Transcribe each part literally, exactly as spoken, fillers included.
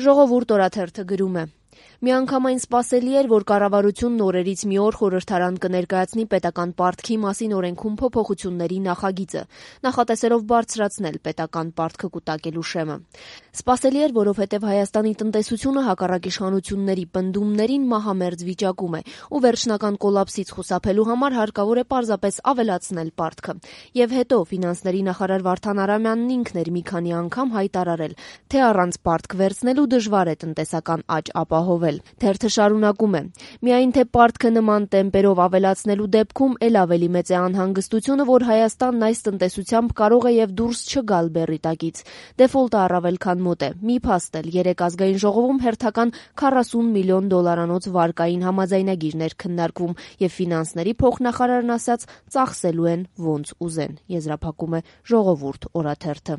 Ժողովուրդ օրաթերթը գրում է. Միանգամայն սպասելի էր, որ կառավարությունն օրերից մի օր խորհրդարան կներկայացնի պետական պարտքի մասին օրենքում փոփոխությունների նախագիծը, նախատեսելով բարձրացնել պետական պարտքը կուտակելու շեմը։ Սպասելի էր, որովհետև Հայաստանի տնտեսությունը հակառակ իշխանությունների պնդումներին մահամերձ վիճակում է, ու վերջնական կոլապսից խուսափելու համար հարկավոր է պարզապես ավելացնել պարտքը։ Եվ հետո ֆինանսների նախարար Վարդան Արամյանն ինքն էր մի քանի անգամ հայտարարել, թե առանց պարտք վերցնելու դժվար է տնտեսական աճ ապահովել։ Թերթը շարունակում է. միայն թե պարտքը նման տեմպերով ավելացնելու դեպքում էլ ավելի մեծ է անհանգստությունը, որ Հայաստանն այս տնտեսությամբ կարող է եւ դուրս չգալ բեռի տակից։ Դեֆոլտը առավել քան մոտ է։ Մի փաստ էլ երեք ազգային ժողովում հերթական քառասուն միլիոն դոլարանոց վարկային համաձայնագիրներ քննարկվում եւ ֆինանսների փոխնախարարն ասաց, ծախսելու են ոնց ուզեն, եզրափակում է Ժողովուրդ օրաթերթը։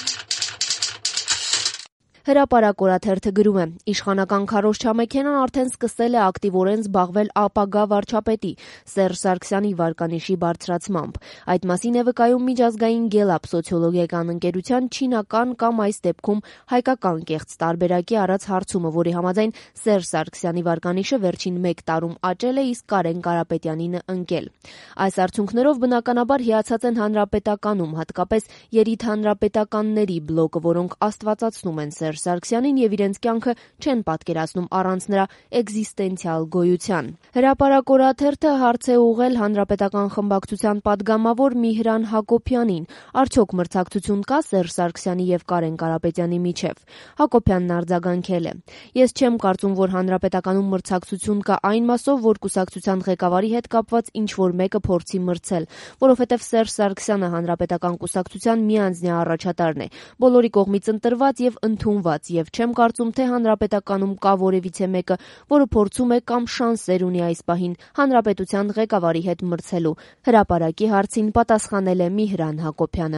Հրապարակ օրաթերթը գրում է. իշխանական քարոզչամեքենան արդեն սկսել է ակտիվորեն զբաղվել ապագա վարչապետի Սերժ Սարգսյանի վարկանիշի բարձրացմամբ։ Այդ մասին է վկայում միջազգային Գելապ սոցիոլոգիական ընկերության չինական կամ այս դեպքում հայկական կեղծ տարբերակի արած հարցումը, որի համաձայն Սերժ Սարգսյանի վարկանիշը վերջին մեկ տարում աճել է, իսկ Կարեն Կարապետյանինը ընկել։ Այս արդյունքներով բնականաբար հիացած են հանրապետականում, հատկապես երիտհանրապետականների բլոկը, որոնք աստվածացնում են Սերժ Սարգսյանին եւ իրենց կյանքը չեն պատկերացնում առանց նրա էկզիստենցիալ գոյության։ Հրապարակ օրաթերթը հարց է ուղղել հանրապետական խմբակցության падգամավոր Միհրան Հակոբյանին. արդյոք մրցակցություն կա Սերժ Սարգսյանի եւ Կարեն Կարապետյանի միջեւ։ Հակոբյանն արձագանքել է. ես չեմ կարծում, որ հանրապետականում մրցակցություն կա այն մասով, որ կուսակցության ղեկավարի հետ կապված ինչ որ մեկը փորձի մրցել, որովհետեւ Սերժ Սարգսյանը հանրապետական կուսակցության միանձնյա առաջատարն է, բոլորի կողմից ընտրված եւ ընդունված, եւ չեմ կարծում, թե հանրապետականում կա որևիցե մեկը, որը փորձում է կամ շանսեր ունի այս պահին հանրապետության ղեկավարի հետ մրցելու։ Հրապարակի հարցին պատասխանել է Միհրան Հակոբյանը։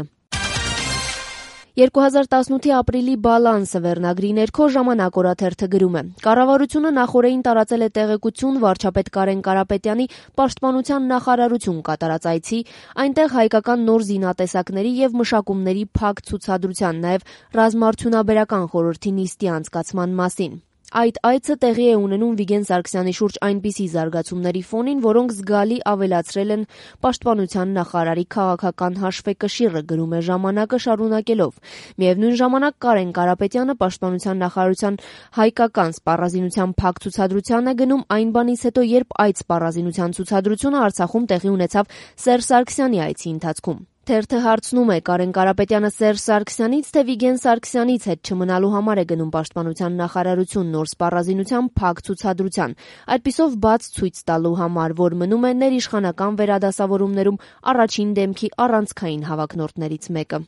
երկու հազար տասնութի ապրիլի բալանսը վերնագրի ներքո Ժամանակ օրաթերթը գրում է. կառավարությունը նախօրեին տարածել է տեղեկություն վարչապետ Կարեն Կարապետյանի պաշտպանության նախարարություն կատարած այցի, այնտեղ հայկական նոր զինատեսակների եւ մշակումների փակ ցուցադրության, նաեւ ռազմաարդյունաբերական խորհրդի նիստի անցկացման մասին։ Այդ այցը տեղի է ունենում Վիգեն Սարգսյանի շուրջ այնպիսի զարգացումների ֆոնին, որոնք զգալի ավելացրել են պաշտպանության նախարարի քաղաքական հաշվեկշիռը, գրում է Ժամանակը շարունակելով. միևնույն ժամանակ Կարեն Կարապետյանը պաշտպանության նախարարության հայկական սպառազինության փակ ցուցադրության է գնում այն բանից հետո, երբ այդ սպառազինության ցուցադրությունը Արցախում տեղի ունեցավ Սերժ Սարգսյանի այցի ընթացքում։ Թերթը հարցնում է. Կարեն Կարապետյանը Սերժ Սարգսյանից թե Վիգեն Սարգսյանից հետ չմնալու համար է գնում պաշտպանության նախարարություն նոր սպառազինության փակ ցուցադրության, այդպիսով բաց ցույց տալու համար, որ մնում է ներիշխանական վերադասավորումներում առաջին դեմքի առանցքային հավակնորդներից մեկը։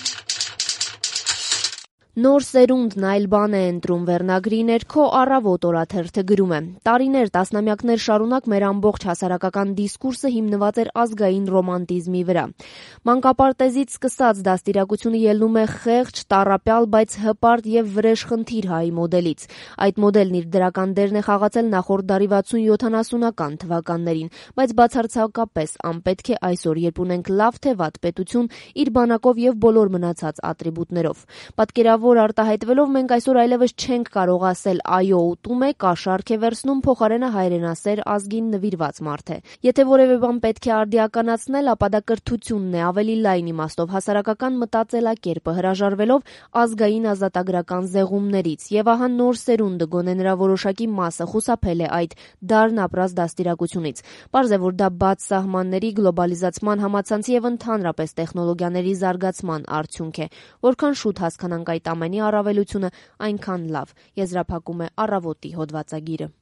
Նոր սերունդն այլ բան է ընտրում վերնագրի ներքո Առավոտ օրաթերթը գրում է. տարիներ, տասնամյակներ շարունակ մեր ամբողջ հասարակական դիսկուրսը հիմնված էր ազգային ռոմանտիզմի վրա։ Մանկապարտեզից սկսած դաստիարակությունը ելնում է խեղճ, տառապյալ, բայց հպարտ եւ վրեժխնդիր հայի մոդելից։ Այդ մոդելն իր դրական դերն է խաղացել նախորդ դարի վաթսուն-յոթանասունական թվականներին, բայց բացարձակապես անպետք է այսօր, երբ ունենք լավ թե վատ պետություն, իր բանակով եւ բոլոր մնացած ատրիբուտներով։ Պատկերավոր որ արտահայտվելով մենք այսօր այլևս չենք կարող ասել այո ուտում է, կաշառք է վերցնում, փոխարենը հայրենասեր ազգին նվիրված մարդ է։ Եթե որևէ բան պետք է արդիականացնել, ապա դա կրթությունն է, ավելի լայն իմաստով հասարակական մտածելակերպը, հրաժարվելով ազգային ազատագրական զեղումներից։ Եվ ահա նոր սերունդը, գոնե նրա որոշակի մասը խուսափել է այդ դարն ապրած դաստիարակությունից։ Պարզ է, որ դա բաց սահմանների, գլոբալիզացման, համացանցի եւ ընդհանրապես տեխնոլոգիաների զարգացման արդյունք է։ Որքան շուտ հասկանանք այդ ամենի առավելությունը, այնքան լավ, եզրափակում է Առավոտի հոդվածագիրը։